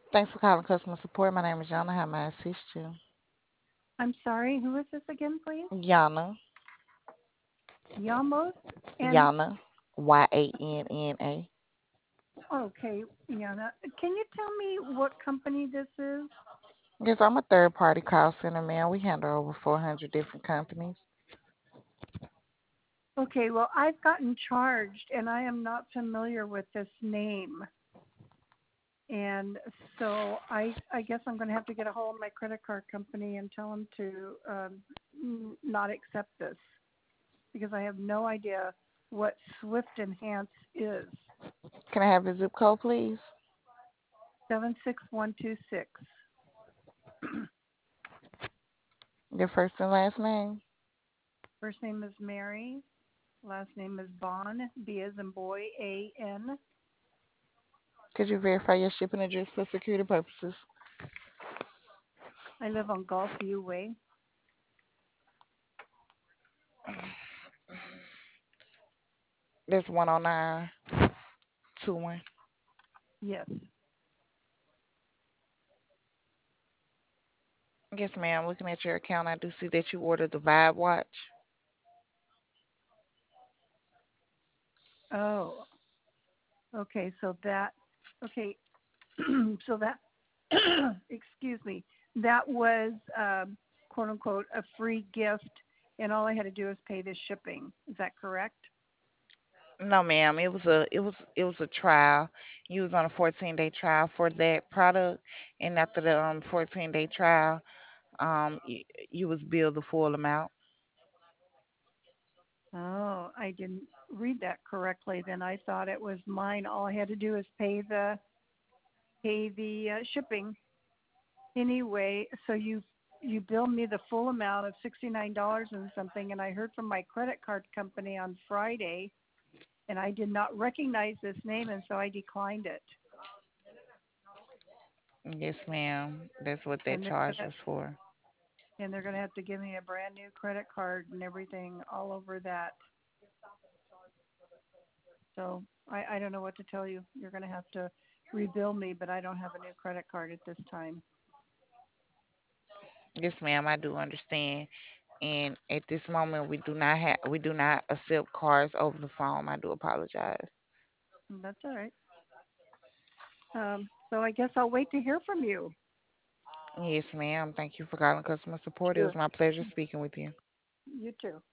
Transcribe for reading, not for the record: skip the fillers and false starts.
Thanks for calling customer support. My name is Yana. How may I assist you? I'm sorry, who is this again, please? Yana. Yamos? And Yana. Yanna. okay, Yana, can you tell me what company this is? Yes, I'm a third party call center, man. We handle over 400 different companies. Okay, well, I've gotten charged and I am not familiar with this name. And so I guess I'm going to have to get a hold of my credit card company and tell them to not accept this because I have no idea what Swift Enhance is. Can I have your zip code, please? 76126. Your first and last name? First name is Mary. Last name is Bon, B as in boy, A-N. Could you verify your shipping address for security purposes? I live on Gulfview Way. That's 10921. Yes. Yes, ma'am. Looking at your account, I do see that you ordered the Vibe watch. Oh, okay. Okay. So that, excuse me, that was quote unquote a free gift, and all I had to do was pay the shipping. Is that correct? No, ma'am. It was a trial. You was on a 14-day trial for that product, and after the 14-day trial, you was billed the full amount. Oh, I didn't read that correctly. Then I thought it was mine. All I had to do is pay the shipping. Anyway, so you billed me the full amount of $69 and something, and I heard from my credit card company on Friday, and I did not recognize this name, and so I declined it. Yes, ma'am. That's what that And they're charge gonna was for. and they're gonna have to give me a brand new credit card and everything all over that. So I don't know what to tell you. You're gonna have to rebill me, but I don't have a new credit card at this time. Yes, ma'am. I do understand. And at this moment, we do not accept cards over the phone. I do apologize. That's all right. So I guess I'll wait to hear from you. Yes, ma'am. Thank you for calling customer support. It Sure. was my pleasure speaking with you. You too.